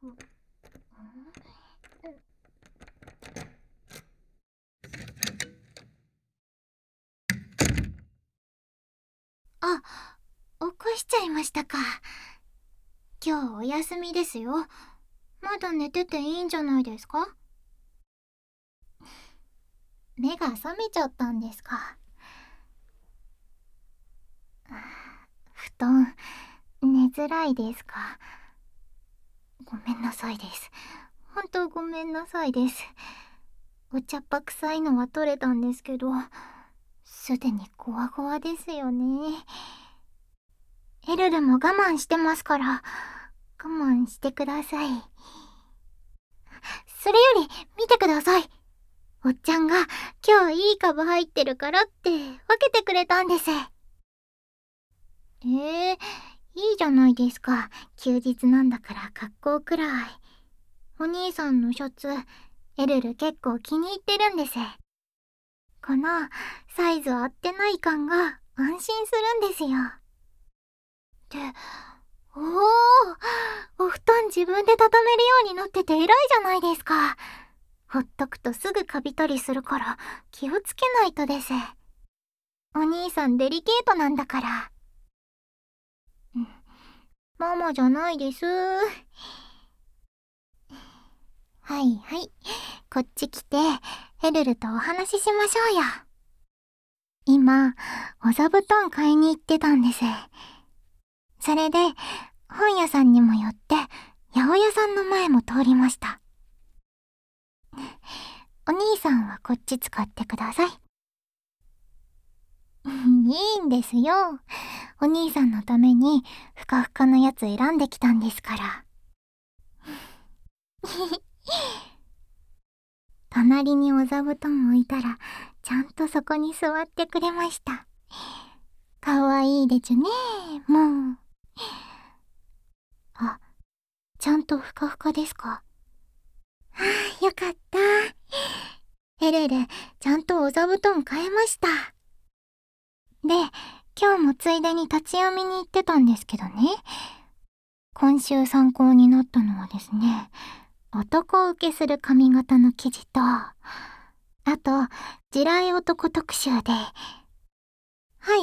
あ、起こしちゃいましたか。今日お休みですよ。まだ寝てていいんじゃないですか？目が覚めちゃったんですか。布団、寝づらいですか？ごめんなさいです。本当ごめんなさいです。お茶っ葉臭いのは取れたんですけど、すでにゴワゴワですよね。エルルも我慢してますから、我慢してください。それより、見てください。おっちゃんが今日いい株入ってるからって分けてくれたんです。いいじゃないですか。休日なんだから格好くらい。お兄さんのシャツ、エルル結構気に入ってるんです。このサイズ合ってない感が安心するんですよ。って、おお布団自分で畳めるようになってて偉いじゃないですか。ほっとくとすぐカビたりするから気をつけないとです。お兄さんデリケートなんだから。ママじゃないです。はいはい。こっち来て、エルルとお話ししましょうよ。今、お座布団買いに行ってたんです。それで、本屋さんにも寄って、八百屋さんの前も通りました。お兄さんはこっち使ってください。いいんですよ。お兄さんのために、ふかふかのやつ選んできたんですから。隣にお座布団置いたら、ちゃんとそこに座ってくれました。かわいいでちゅね、もう。あ、ちゃんとふかふかですか？ああ、よかった。エルル、ちゃんとお座布団買えました。で、今日もついでに立ち読みに行ってたんですけどね。今週参考になったのはですね、男受けする髪型の記事と、あと、地雷男特集で、はい、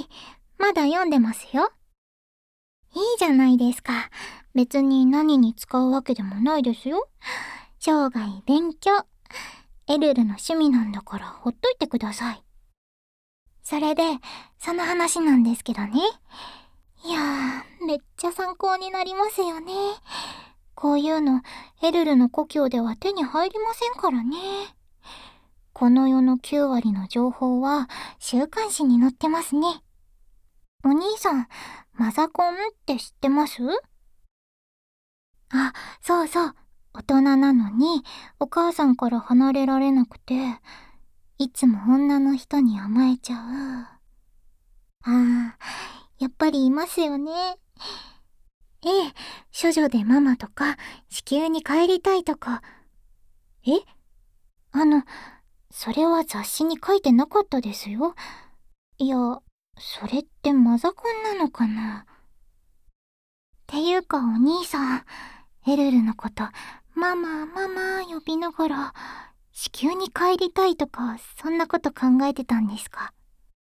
まだ読んでますよ。いいじゃないですか。別に何に使うわけでもないですよ。生涯勉強。エルルの趣味なんだからほっといてください。それで、その話なんですけどね。いやー、めっちゃ参考になりますよね。こういうの、エルルの故郷では手に入りませんからね。この世の9割の情報は週刊誌に載ってますね。お兄さん、マザコンって知ってます？あ、そうそう。大人なのに、お母さんから離れられなくて、いつも女の人に甘えちゃう。ああ、やっぱりいますよね。ええ、処女でママとか、地球に帰りたいとか。えあの、それは雑誌に書いてなかったですよ。いや、それってマザコンなのかな？っていうかお兄さん、エルルのこと、ママ、ママ呼びながら、地球に帰りたいとか、そんなこと考えてたんですか？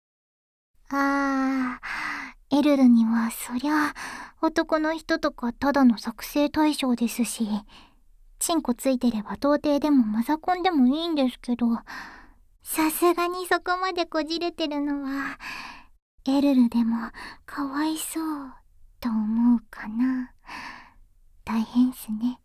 エルルにはそりゃ、男の人とかただの作成対象ですし、チンコついてれば童貞でもマザコンでもいいんですけど、さすがにそこまでこじれてるのは、エルルでもかわいそうと思うかな。大変っすね。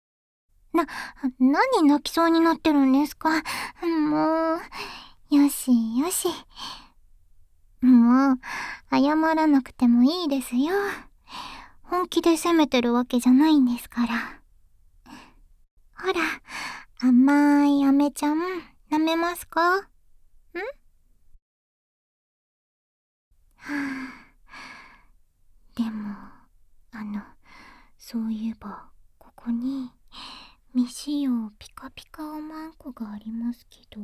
何泣きそうになってるんですか？もう、よしよし。もう、謝らなくてもいいですよ。本気で責めてるわけじゃないんですから。ほら、甘い飴ちゃん、舐めますか？はでも、あの、そういえば、ここに、未使用ピカピカおまんこがありますけど、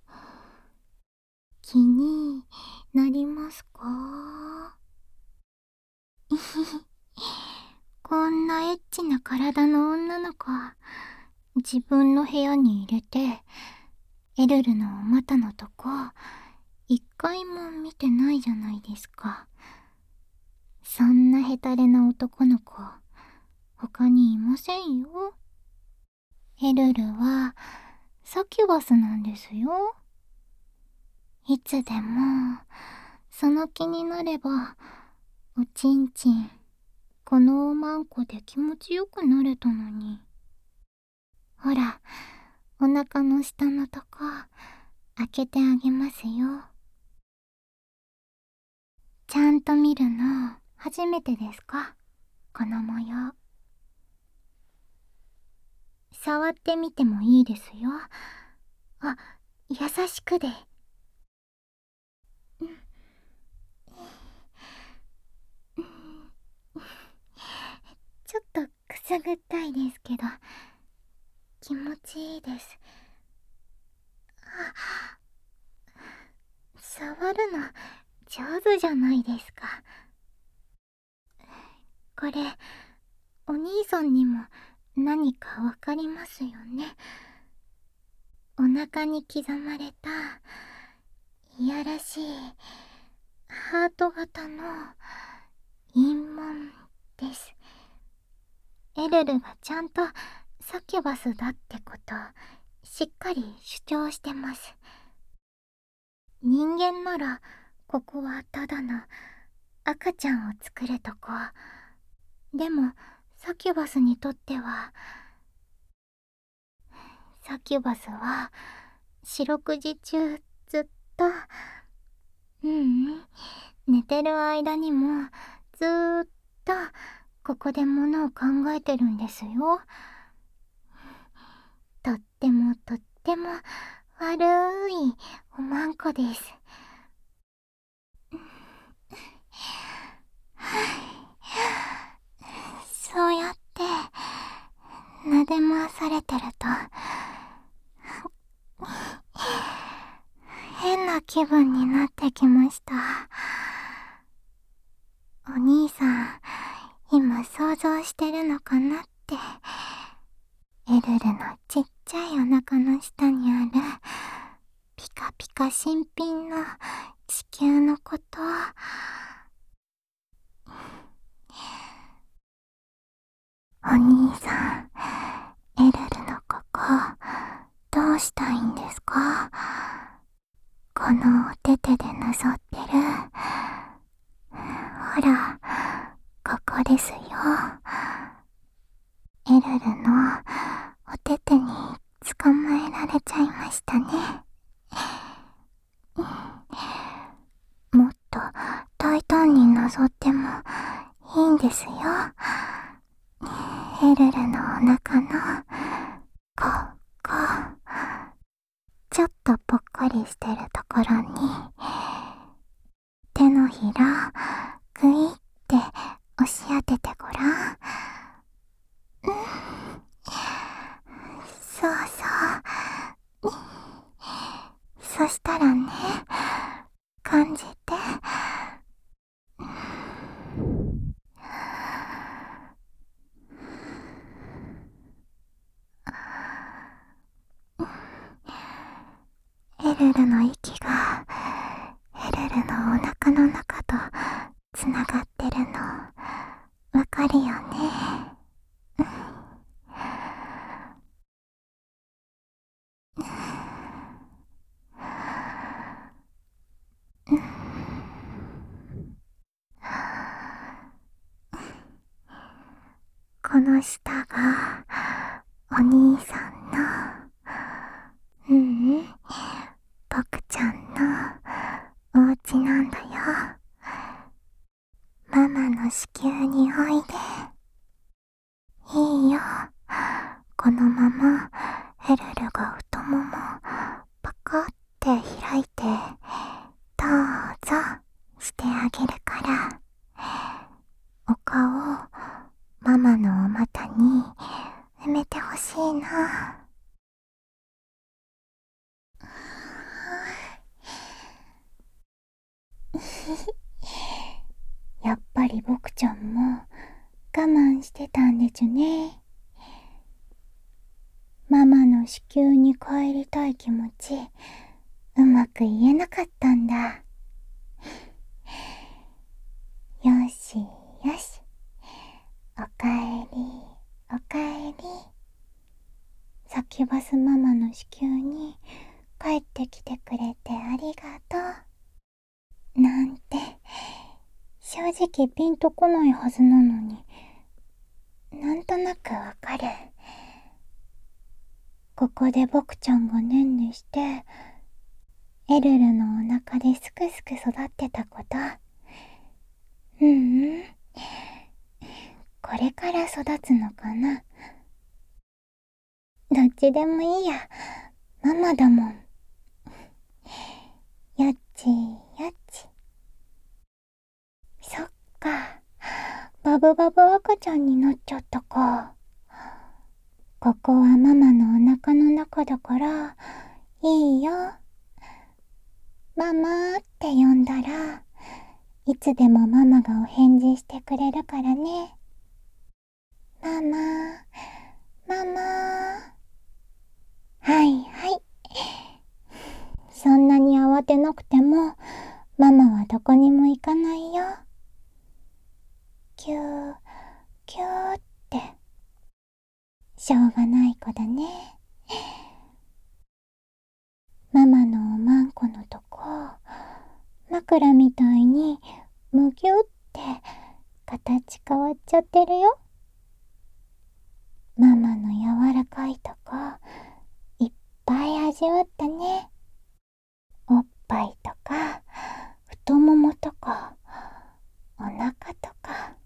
気になりますか？ こんなエッチな体の女の子、自分の部屋に入れて、エルルのお股のとこ、一回も見てないじゃないですか。そんなヘタレな男の子、他にいませんよ。エルルは、サキュバスなんですよ。いつでも、その気になれば、おちんちん、このおまんこで気持ちよくなれたのに。ほら、お腹の下のとこ、開けてあげますよ。ちゃんと見るの、初めてですか？この模様。触ってみてもいいですよ。あ、優しくで。ちょっとくすぐったいですけど、気持ちいいです。触るの上手じゃないですか。これ、お兄さんにも何かわかりますよね。お腹に刻まれた、いやらしい、ハート型の陰紋です。エルルがちゃんとサキュバスだってこと、しっかり主張してます。人間なら、ここはただの赤ちゃんを作るとこ。でも、サキュバスにとっては、サキュバスは、四六時中ずっと、寝てる間にもずーっとここでものを考えてるんですよ。とってもとっても悪いおまんこです。そうやって撫で回されてると変な気分になってきました。お兄さん、今想像してるのかなって。エルルのちっちゃいお腹の下にあるピカピカ新品の地球のこと。お兄さん、エルルのここどうしたいんですか？このお手手でなぞってる、ほら、ここですよ。エルルのお手手に捕まえられちゃいましたね。もっと大胆になぞってもいいんですよ。エルルのお腹のここ、ちょっとぽっこりしてるところに手のひらグイって押し当ててごらん。そうそう。そしたらね、感じて。エルルの息がエルルのお腹の中とつながってるのわかるよね。この下がお兄さんの、僕ちゃんのお家なんだよ。ママの子宮においで。いいよ。このままエルルが太ももパカって開いてどうぞしてあげるから、お顔ママのお股に埋めてほしいな。やっぱり僕ちゃんも慢してたんでちゅね。ママの子宮に帰りたい気持ち、うまく言えなかったんだ。よしよし。おかえり、おかえり。サキュバスママの子宮に帰ってきてくれてありがとう。なんて、正直ピンとこないはずなのに、なんとなくわかる。ここで僕ちゃんがねんねして、エルルのお腹ですくすく育ってたこと。これから育つのかな。どっちでもいいや。ママだもん。よっちよっち。そっか。バブバブ赤ちゃんになっちゃったか。ここはママのお腹の中だから、いいよ。ママーって呼んだら、いつでもママがお返事してくれるからね。ママー、ママー。はいはい。そんなに慌てなくても、ママはどこにも行かないよ。キュー、キューって。しょうがない子だね。ママのおまんこのとこ、枕みたいにむぎゅって形変わっちゃってるよ。ママの柔らかいとこ、いっぱい味わったね。おっぱいとか、太ももとか、お腹とか。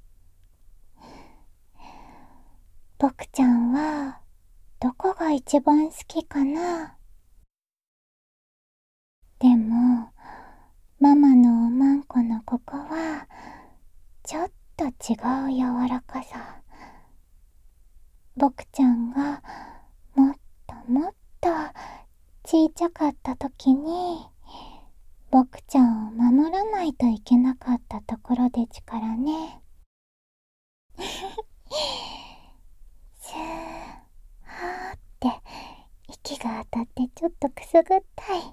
僕ちゃんは、どこが一番好きかな。でも、ママのおまんこのここは、ちょっと違う柔らかさ。僕ちゃんが、もっともっと、ちいちゃかった時に、僕ちゃんを守らないといけなかったところでちからね。スー、はーって、息が当たってちょっとくすぐったい。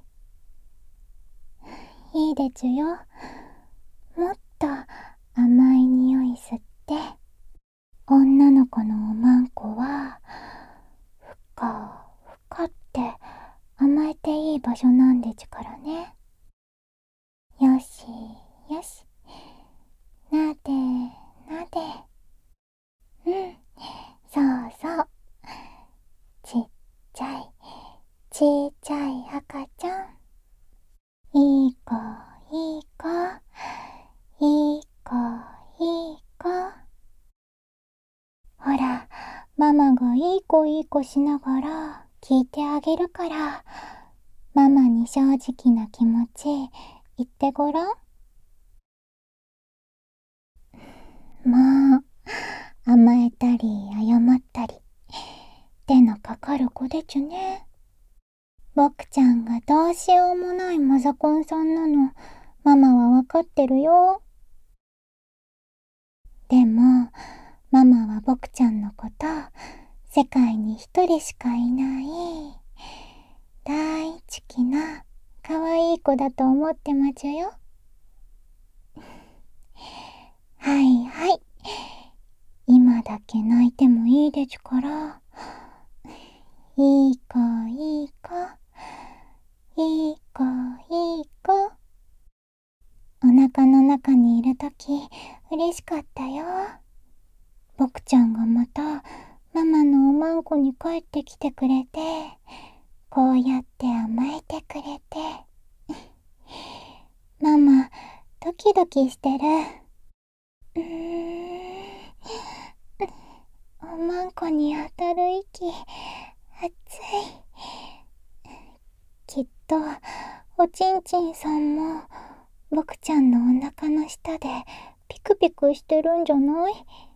いいでちゅよ。もっと甘い匂い吸って、女の子のおまんこは、ふかふかって甘えていい場所なんでちゅからね。よしよし。なでなで。そうそう。ちっちゃい、ちっちゃい赤ちゃん。いい子、いい子、いい子、いい子。ほら、ママがいい子いい子しながら聞いてあげるから、ママに正直な気持ち言ってごらん。もう、甘えたり謝ったり、手のかかる子でちゅね。僕ちゃんがどうしようもないマザコンさんなの、ママはわかってるよ。でも、ママは僕ちゃんのこと、世界に一人しかいない、大好きな、可愛い子だと思ってまちゅよ。はいはい。今だけ泣いてもいいでちゅから。いい子、いい子。いい子、いい子。お腹の中にいるとき、嬉しかったよ。僕ちゃんがまた、ママのおまんこに帰ってきてくれて、こうやって甘えてくれて。ママ、ドキドキしてる。おまんこに当たる息、熱い。きっと、おちんちんさんも、僕ちゃんのお腹の下でピクピクしてるんじゃない？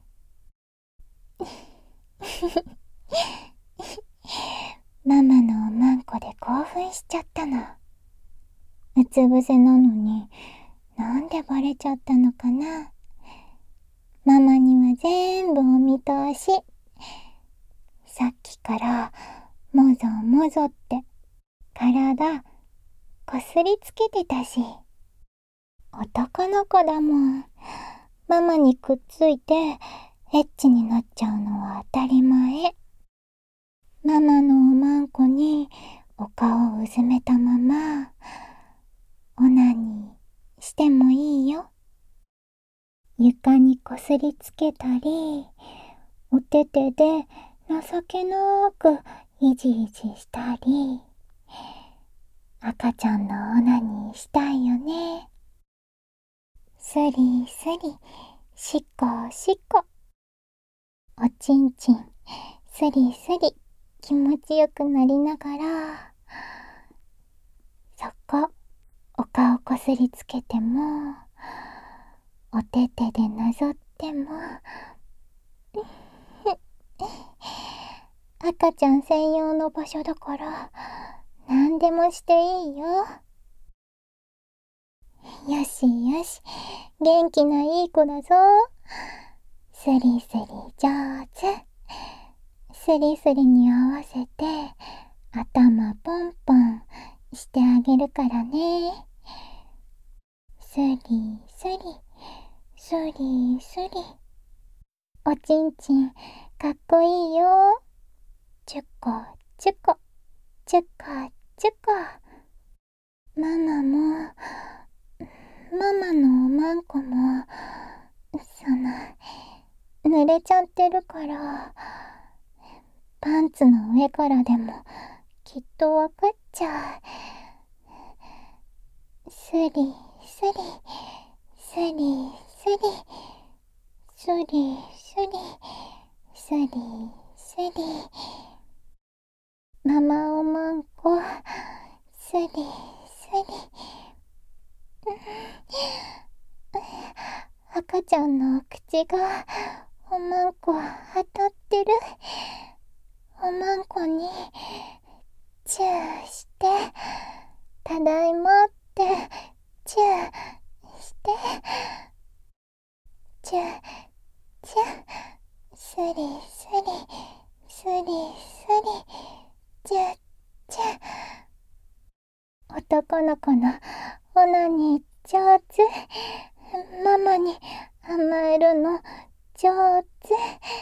ママのおまんこで興奮しちゃったの。うつ伏せなのに、なんでバレちゃったのかな。 ママには全部お見通し。さっきからもぞもぞって体こすりつけてたし。男の子だもん。ママにくっついてエッチになっちゃうのは当たり前。ママのおまんこにお顔をうずめたままオナニーしてもいいよ。床にこすりつけたり、お手手で情けなくいじいじしたり、赤ちゃんのオナニーしたいよね。スリスリ、しこしこ。おちんちん、スリスリ、気持ちよくなりながら、そこ、お顔こすりつけても、お手手でなぞっても、赤ちゃん専用の場所だから、何でもしていいよ。よしよし、元気ないい子だぞ。スリスリ上手。スリスリに合わせて頭ポンポンしてあげるからね。スリスリ、スリスリ。おちんちんかっこいいよ。チュコチュコ、チュコチュコ。ママも、ママのおまんこも、濡れちゃってるから、パンツの上からでもきっとわかっちゃう。スリスリ、スリスリ、スリスリ、スリスリ。ママおまんこ、スリスリ。赤ちゃんの口がおまんこ当たってる。おまんこにチューして、ただいまってチューして、チューチュー、スリスリ、スリスリ、チューチュー。男の子のオナニー上手。ママに甘えるの上手。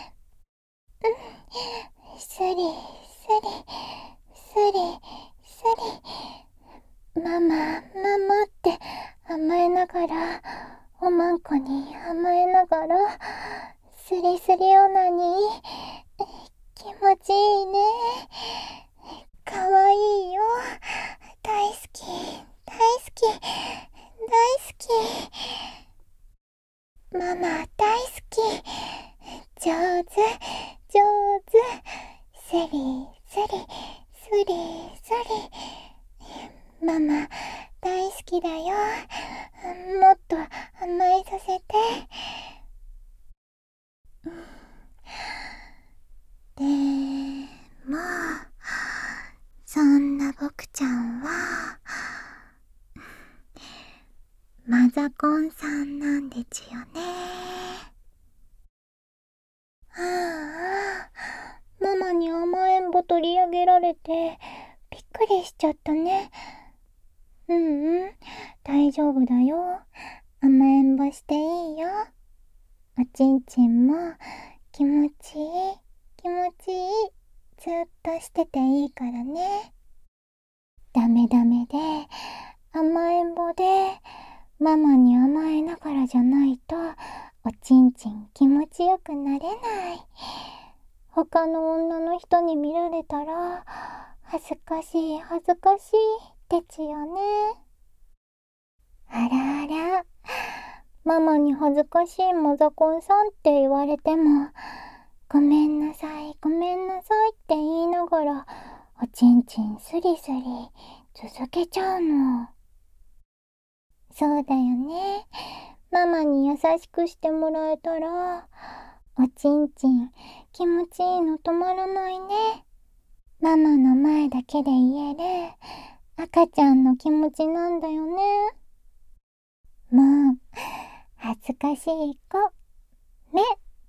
スリスリ、スリスリ。ママママって甘えながら、おまんこに甘えながら、スリスリオナニー気持ちいいね。かわいいよ。大好き大好き大好き。ママ大好き。上手上手。スリスリ、スリスリ。ママ大好きだよ。もっと甘えさせて。でも、そんな僕ちゃんはマザコンさんなんでちゅよね。ああ、ママに甘えんぼ取り上げられてびっくりしちゃったね。大丈夫だよ。甘えんぼしていいよ。おちんちんも気持ちいい気持ちいい。ずっとしてていいからね。ダメダメで甘えんぼでママに甘えながらじゃないとおちんちん気持ちよくなれない。他の女の人に見られたら恥ずかしい恥ずかしいってちよね。あらあら、ママに恥ずかしいマザコンさんって言われても、ごめんなさいごめんなさいって言いながらおちんちんスリスリ続けちゃうの。そうだよね。ママに優しくしてもらえたらおちんちん気持ちいいの止まらないね。ママの前だけで言える赤ちゃんの気持ちなんだよね。もう恥ずかしい子、 ね。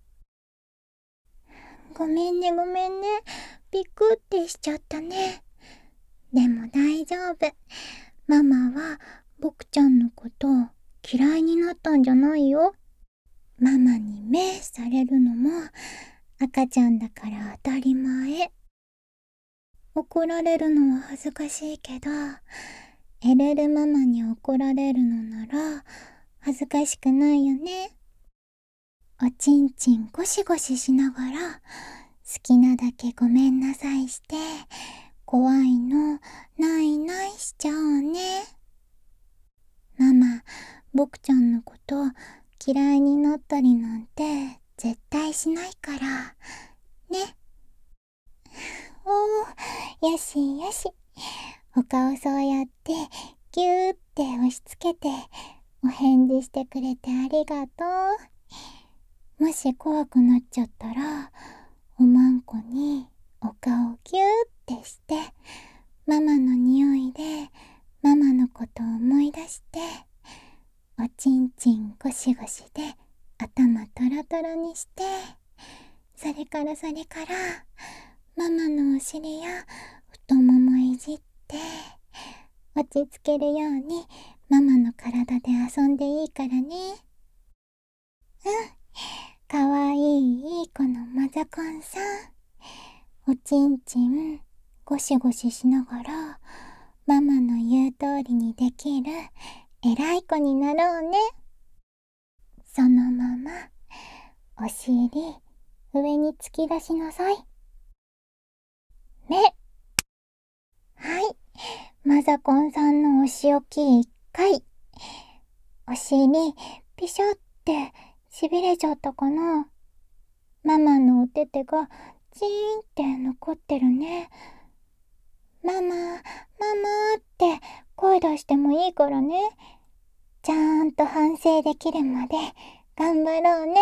ごめんねごめんね。びっくってしちゃったね。でも大丈夫。ママはボクちゃんのこと嫌いになったんじゃないよ。ママに目されるのも赤ちゃんだから当たり前。怒られるのは恥ずかしいけど、エルルママに怒られるのなら恥ずかしくないよね。おちんちんゴシゴシしながら好きなだけごめんなさいして、怖いのないないしちゃおうね。ママ、ボクちゃんのこと嫌いになったりなんて絶対しないからね。おー、よしよし。お顔そうやってギューって押し付けてお返事してくれてありがとう。もし怖くなっちゃったらおまんこにお顔ギューってして、ママの匂いでママのことを思い出して、おちんちんゴシゴシで頭トロトロにして、それからママのお尻や太ももいじって落ち着けるようにママの体で遊んでいいからね。うん、かわいいいい子のマザコンさん。おちんちんゴシゴシしながらママの言う通りにできる偉い子になろうね。そのままお尻上に突き出しなさい。目。はい、マザコンさんのお仕置き1回。お尻ピシャってしびれちゃったかな。ママのお手手がチーンって残ってるね。ママ、ママって声出してもいいからね。ちゃんと反省できるまで頑張ろうね。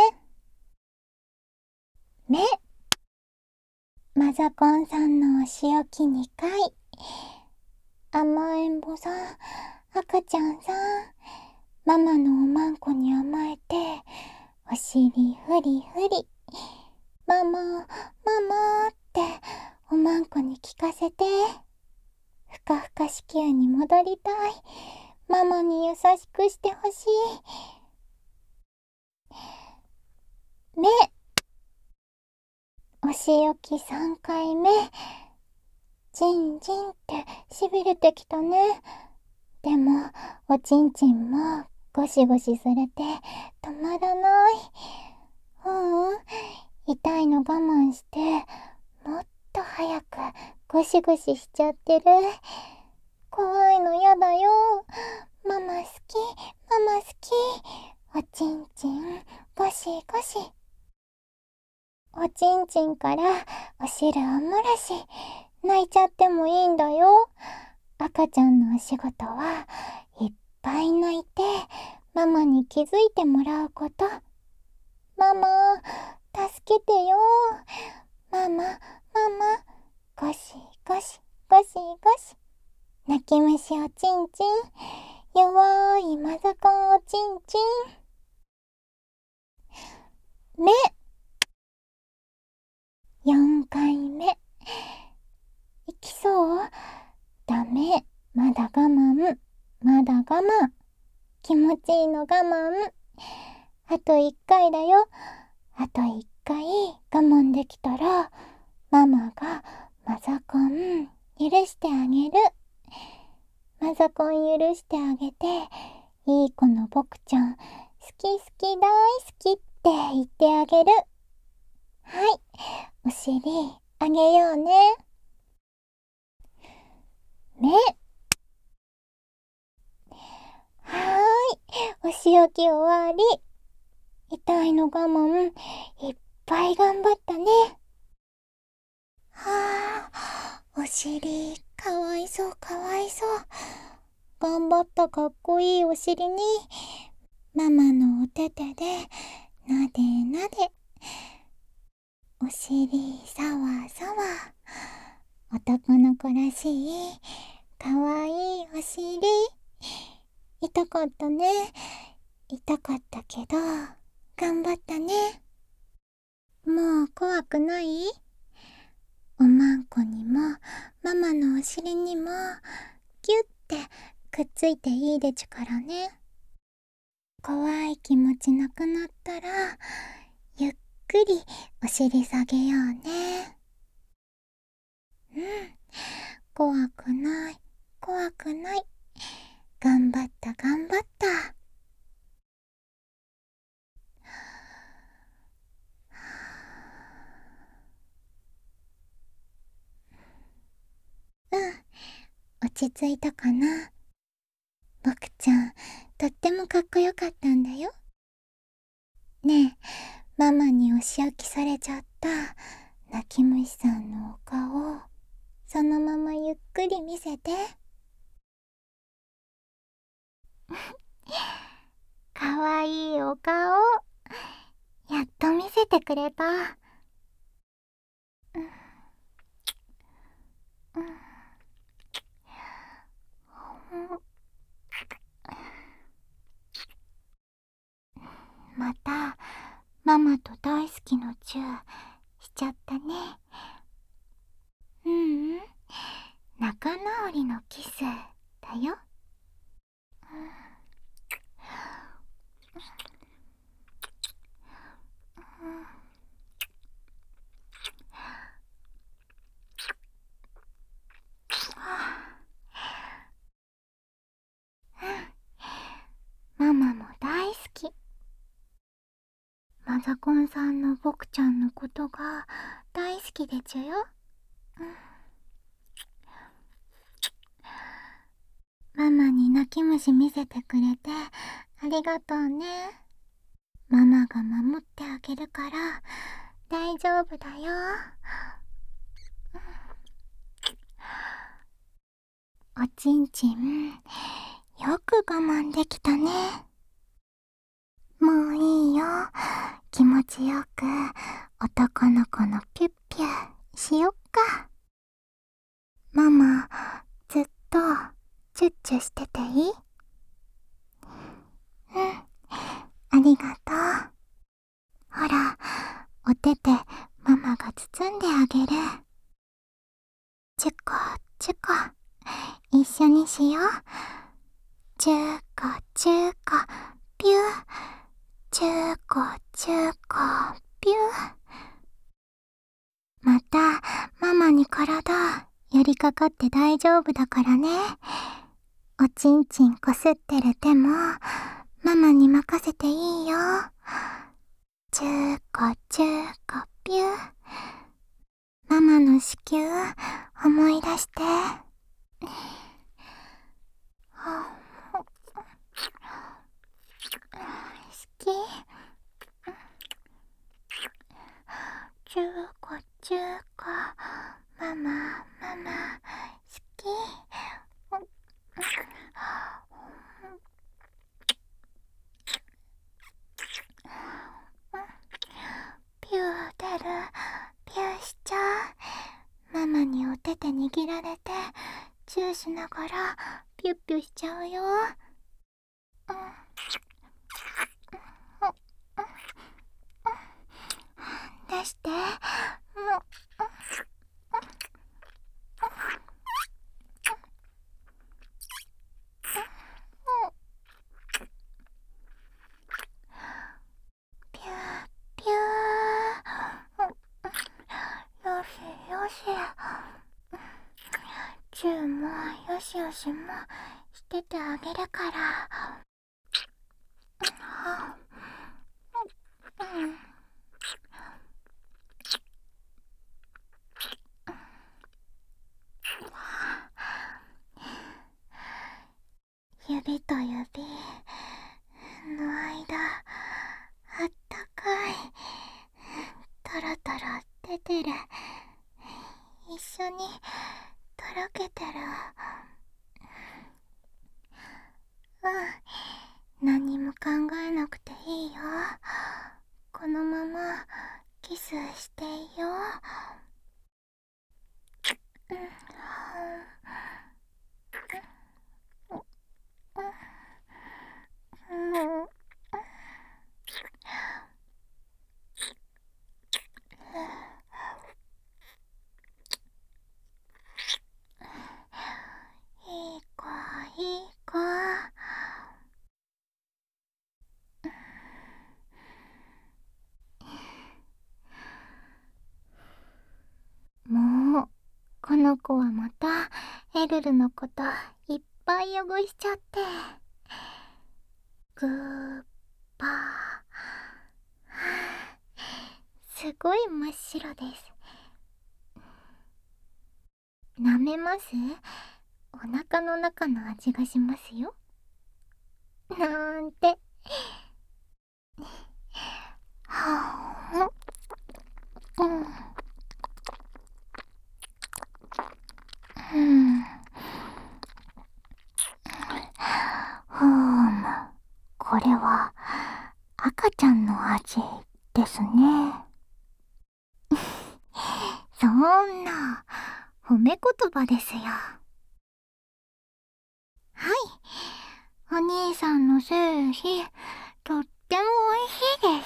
目。マザコンさんのお仕置き2回。甘えん坊さん、赤ちゃんさん、ママのおまんこに甘えて、お尻ふりふり。ママ、ママっておまんこに聞かせて。ふかふか子宮に戻りたい。ママに優しくしてほしい。目。お仕置き3回目。ジンジンってしびれてきたね。でもおちんちんもゴシゴシされて止まらない。痛いの我慢してもっと早くゴシゴシしちゃってる。怖いのやだよ。ママ好き、ママ好き。おちんちんゴシゴシ。おちんちんからお汁を漏らし、泣いちゃってもいいんだよ。赤ちゃんのお仕事はいっぱい泣いてママに気づいてもらうこと。ママ、助けてよ。ママ、ママ、ゴシゴシ、ゴシゴシ。泣き虫おちんちん、弱いマザコンおちんちん。目。4回目。いきそう？ダメ。まだ我慢。まだ我慢。気持ちいいの我慢。あと1回だよ。あと1回我慢できたら、ママがマザコン許してあげる。マザコン許してあげて、いい子のボクちゃん、好き好き大好きって言ってあげる。はい、お尻あげようね。目。はーい、お仕置き終わり。痛いの我慢いっぱい頑張ったね。はあ、お尻かわいそうかわいそう。頑張ったかっこいいお尻にママのお手手でなでなで。お尻さわさわ。男の子らしいかわいいお尻。痛かったね。痛かったけど頑張ったね。 もう怖くない？おまんこにもママのお尻にもギュッてくっついていいでちゅからね。怖い気持ちなくなったらゆっくりお尻下げようね。うん、怖くない、怖くない。頑張った頑張った。うん、落ち着いたかな。僕ちゃん、とってもかっこよかったんだよ。ねえ、ママにお仕置きされちゃった泣き虫さんのお顔、そのままゆっくり見せて。かわいいお顔、やっと見せてくれた。うん、うん、またママと大好きのチューしちゃったね。ううん、仲直りのキスだよ。ママも大好き。マザコンさんの僕ちゃんのことが大好きでちゅよ。ママに泣き虫見せてくれてありがとうね。ママが守ってあげるから大丈夫だよ。おちんちん、よく我慢できたね。もういいよ。気持ちよく男の子のピュッピュしよっか。ママ、ずっとチュッチュしてていい？うん、ありがとう。ほら、お手でママが包んであげる。チュコチュコ、一緒にしよう。チュコチュコピュー、チュコチュコピュー。またママに体寄りかかって大丈夫だからね。おちんちんこすってる手もママに任せていいよ。チュコチュコピュー。ママの子宮思い出して。好き。チューコチューコ、ママママ好き。ピュー出る、ピューしちゃう。ママにお手で握られてチューしながらピュッピュしちゃうよ。うん、出して。ピューピュー。よしよし。チューもよしよしもしててあげるから。うん、指と指の間、あったかい。トロトロ出てる。一緒にとろけてる。うん、何も考えなくていいよ。このままキスしていいよ。うん、うん、 の子はまたエルルのこといっぱい汚しちゃって。グーパー。すごい真っ白です。舐めます？お腹の中の味がしますよ。なんて。はぁ、うん。うん。これは赤ちゃんの味ですね。そんな褒め言葉ですよ。はい、お兄さんの製品とっても美味しいで